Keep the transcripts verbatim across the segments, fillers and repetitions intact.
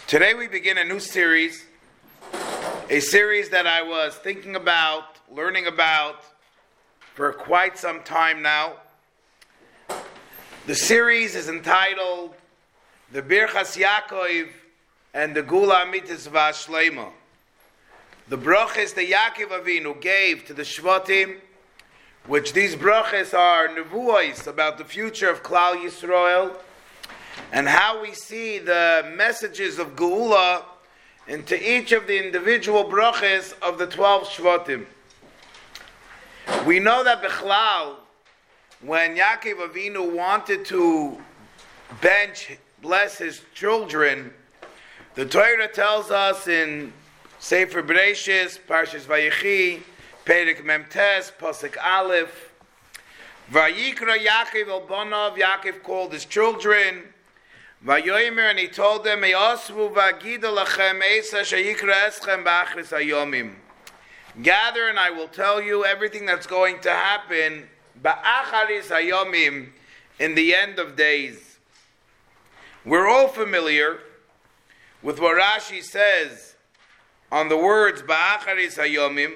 Today we begin a new series, a series that I was thinking about, learning about for quite some time now. The series is entitled The Birchas Yaakov and the Gula Amitis V'Ashleima. The brachas that Yaakov Avinu gave to the Shvatim, which these brachas are nevuos about the future of Klal Yisrael, and how we see the messages of Geula into each of the individual brachas of the twelve Shvatim. We know that Bechlal, when Yaakov Avinu wanted to bench, bless his children, the Torah tells us in Sefer Bereshis, Parshas Vayechi, Perek Memtes, Pasuk Aleph, Vayikra Yaakov el Bonav, Yaakov called his children, Vayomer, and he told them, Me'osvu v'agida lachem esa sheyikra eschem b'achris hayomim. Gather and I will tell you everything that's going to happen ba'acharis hayomim, in the end of days. We're all familiar with what Rashi says on the words ba'acharis hayomim.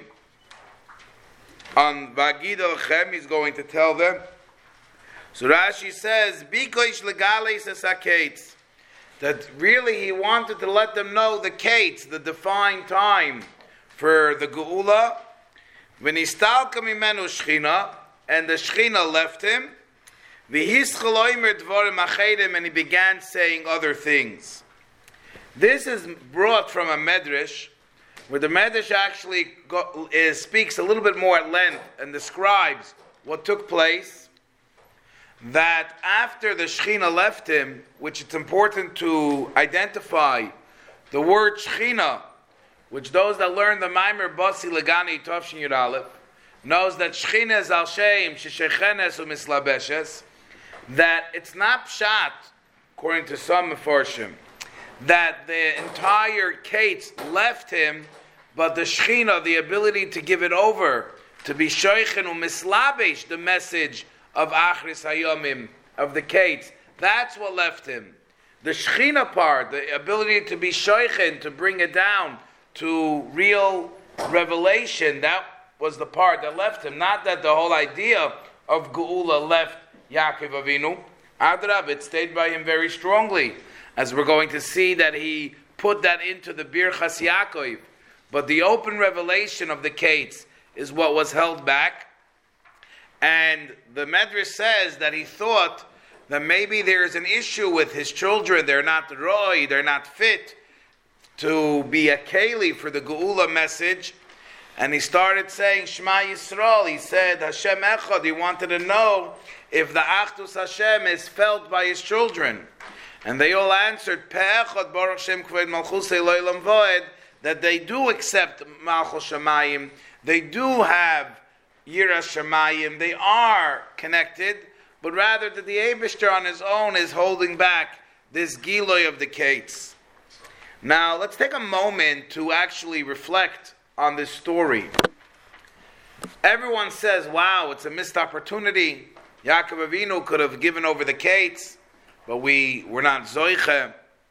On v'agida lachem, he's going to tell them. So Rashi says, Bikoish legales esakates, that really he wanted to let them know the kates, the defined time for the Geula. V'nistalka mimenu shchina, and the shchina left him. V'hischaloimer dvorim achedim, and he began saying other things. This is brought from a medrash, where the medrash actually go, is, speaks a little bit more at length and describes what took place. That after the Shechina left him, which it's important to identify the word Shechina, which those that learn the Maimer Basi Legani Tovshin Yud Aleph knows that Shechina is al Shem Sheshechenes u'mislabeshes, that it's not pshat, according to some Mefarshim, that the entire Kates left him, but the Shechina, the ability to give it over, to be Shoichen u'mislabesh, the message of Achris Hayomim, of the Kates. That's what left him. The Shechina part, the ability to be Shoichen, to bring it down to real revelation, that was the part that left him. Not that the whole idea of Geula left Yaakov Avinu. Adrab, it stayed by him very strongly, as we're going to see that he put that into the Birchas Yaakov. But the open revelation of the Kates is what was held back. And the Medrash says that he thought that maybe there's an issue with his children. They're not roy, they're not fit to be a keli for the Geula message. And he started saying Shema Yisrael. He said Hashem Echad. He wanted to know if the Achdus Hashem is felt by his children. And they all answered Pe'echad Baruch Shem Kved Malchusei Loilam Voed, that they do accept Malchus Shemayim. They do have Yiras Shemayim, they are connected, but rather that the Eibishter on his own is holding back this Giloy of the Kates. Now, let's take a moment to actually reflect on this story. Everyone says, wow, it's a missed opportunity. Yaakov Avinu could have given over the Kates, but we were not Zoiche.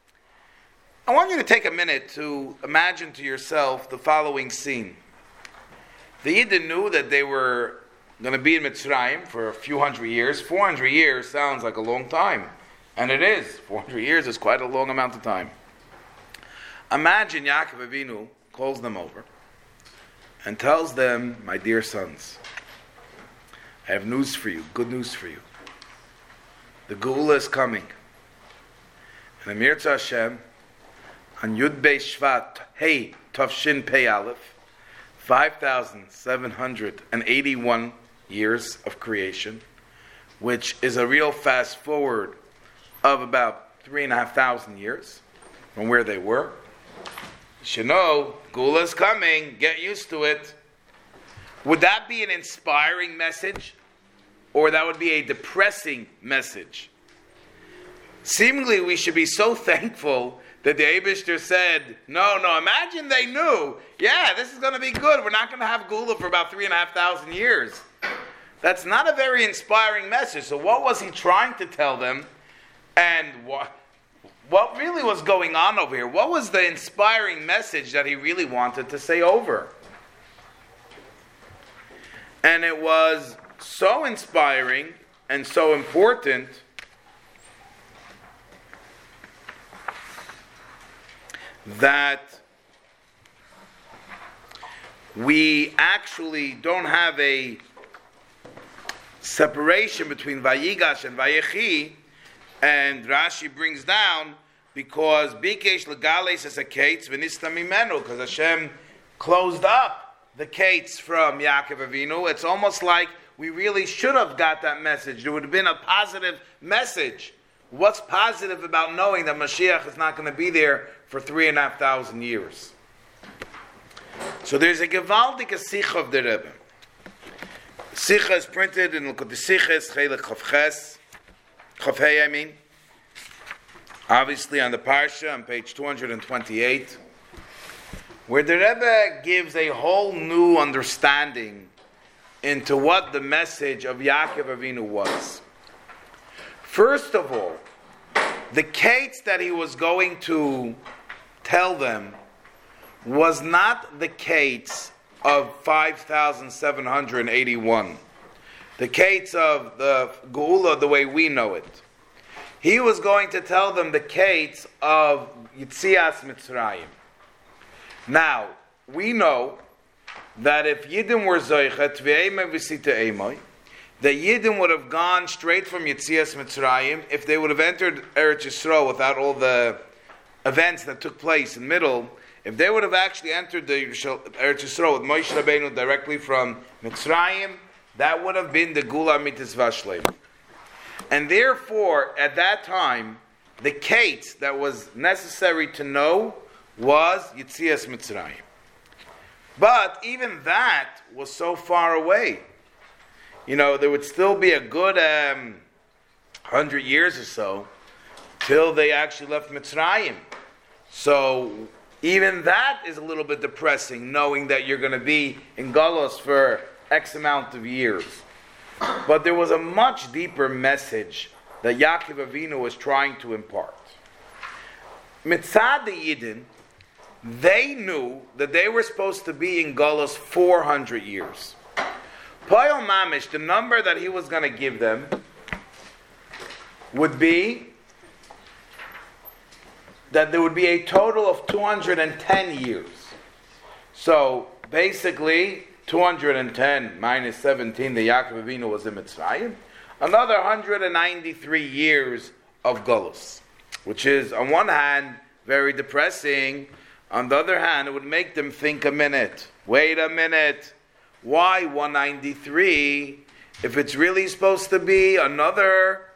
I want you to take a minute to imagine to yourself the following scene. The Yidden knew that they were going to be in Mitzrayim for a few hundred years. four hundred years sounds like a long time. And it is. four hundred years is quite a long amount of time. Imagine Yaakov Avinu calls them over and tells them, my dear sons, I have news for you, good news for you. The Geula is coming. And Amir Hashem, on Yud Beis Shvat, Hey, Tavshin Pei Aleph, five thousand seven hundred eighty-one years of creation, which is a real fast forward of about three and a half thousand years from where they were. You should know, Geula's coming, get used to it. Would that be an inspiring message? Or that would be a depressing message? Seemingly we should be so thankful that the Eibishter said, no, no, imagine they knew, yeah, this is going to be good. We're not going to have Geula for about three and a half thousand years. That's not a very inspiring message. So what was he trying to tell them? And what, what really was going on over here? What was the inspiring message that he really wanted to say over? And it was so inspiring and so important that we actually don't have a separation between Vayigash and Vayechi, and Rashi brings down because Bikesh Legales is a kates v'nista mimenu, because Hashem closed up the kates from Yaakov Avinu. It's almost like we really should have got that message. There would have been a positive message. What's positive about knowing that Mashiach is not going to be there for three and a half thousand years? So there's a gewaltige Sikha of the Rebbe. Sikha is printed in L'Kutei Sichos, Chelik Chavches, Chavhei, I mean. Obviously on the Parsha, on page two hundred twenty-eight, where the Rebbe gives a whole new understanding into what the message of Yaakov Avinu was. First of all, the kates that he was going to tell them was not the kates of five thousand seven hundred eighty-one, the kates of the Geula the way we know it. He was going to tell them the kates of Yitzias Mitzrayim. Now, we know that if Yidden were Zoichet, V'eimei V'sita Eimoi, that Yidden would have gone straight from Yitzias Mitzrayim if they would have entered Eretz Yisrael without all the events that took place in the middle. If they would have actually entered the Eretz Yisrael with Moshe Rabbeinu directly from Mitzrayim, that would have been the Gula Mitzvah Shleim. And therefore, at that time, the kates that was necessary to know was Yitzias Mitzrayim. But even that was so far away. You know, there would still be a good um, hundred years or so till they actually left Mitzrayim. So even that is a little bit depressing, knowing that you're going to be in Galos for X amount of years. But there was a much deeper message that Yaakov Avinu was trying to impart. Mitzad the Yidden, they knew that they were supposed to be in Galos four hundred years. Poyel Mamish, the number that he was going to give them would be that there would be a total of two hundred ten years. So basically, two hundred ten minus seventeen, the Yaakov Avinu was in Mitzrayim. Another one hundred ninety-three years of Galus, which is, on one hand, very depressing. On the other hand, it would make them think a minute. Wait a minute. Why one hundred ninety-three if it's really supposed to be another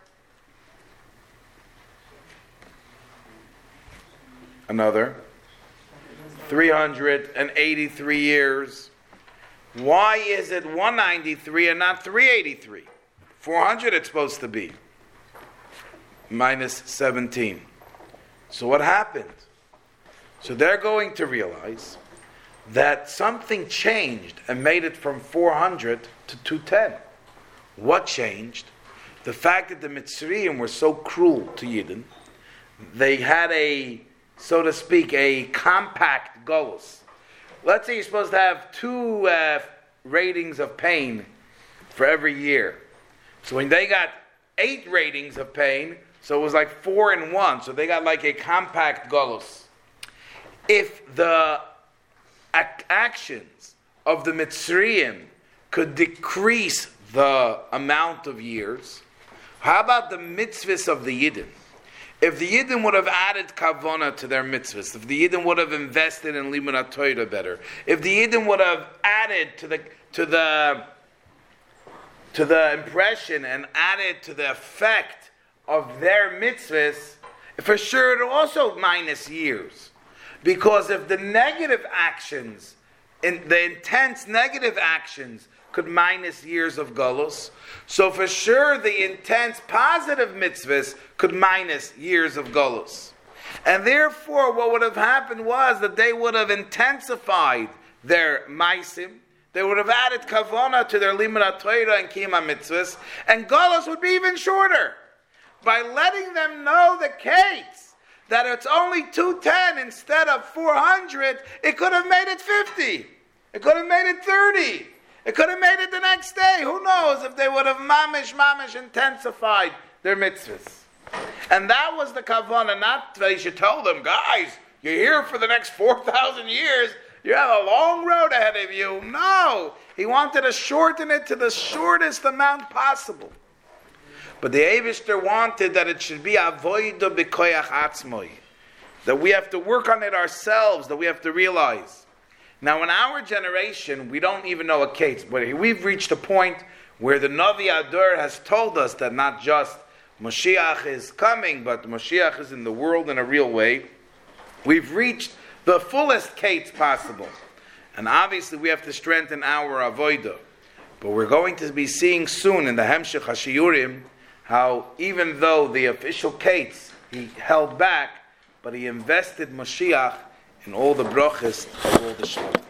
another three hundred eighty-three years? Why is it one hundred ninety-three and not three hundred eighty-three? four hundred it's supposed to be. Minus seventeen. So what happened? So they're going to realize that something changed and made it from four hundred to two hundred ten. What changed? The fact that the Mitzrayim were so cruel to Yidden, they had a, so to speak, a compact goals. Let's say you're supposed to have two uh, ratings of pain for every year. So when they got eight ratings of pain, so it was like four in one. So they got like a compact golos. If the ac- actions of the Mitzrayim could decrease the amount of years, how about the mitzvahs of the Yidden? If the Yidden would have added kavana to their mitzvahs, if the Yidden would have invested in limud Torah better, if the Yidden would have added to the to the to the impression and added to the effect of their mitzvahs, for sure it also minus years. Because if the negative actions, in the intense negative actions, could minus years of galus, so for sure the intense positive mitzvahs could minus years of galus. And therefore what would have happened was that they would have intensified their maisim, they would have added kavana to their limud Torah and kiyum mitzvahs, and galus would be even shorter. By letting them know the case that it's only two ten instead of four hundred, it could have made it fifty. It could have made it thirty. It could have made it the next day. Who knows if they would have mamish, mamish intensified their mitzvahs. And that was the kavanah, not that he should tell them, guys, you're here for the next four thousand years. You have a long road ahead of you. No. He wanted to shorten it to the shortest amount possible. But the Eibishter wanted that it should be avoida b'koyach atzmoi. That we have to work on it ourselves, that we have to realize. Now in our generation, we don't even know a case. But we've reached a point where the Navi Adur has told us that not just Mashiach is coming, but Mashiach is in the world in a real way. We've reached the fullest case possible. And obviously we have to strengthen our avodah. But we're going to be seeing soon in the Hemshech HaShiyurim how even though the official case he held back, but he invested Mashiach in all the brachas of all the Shvat.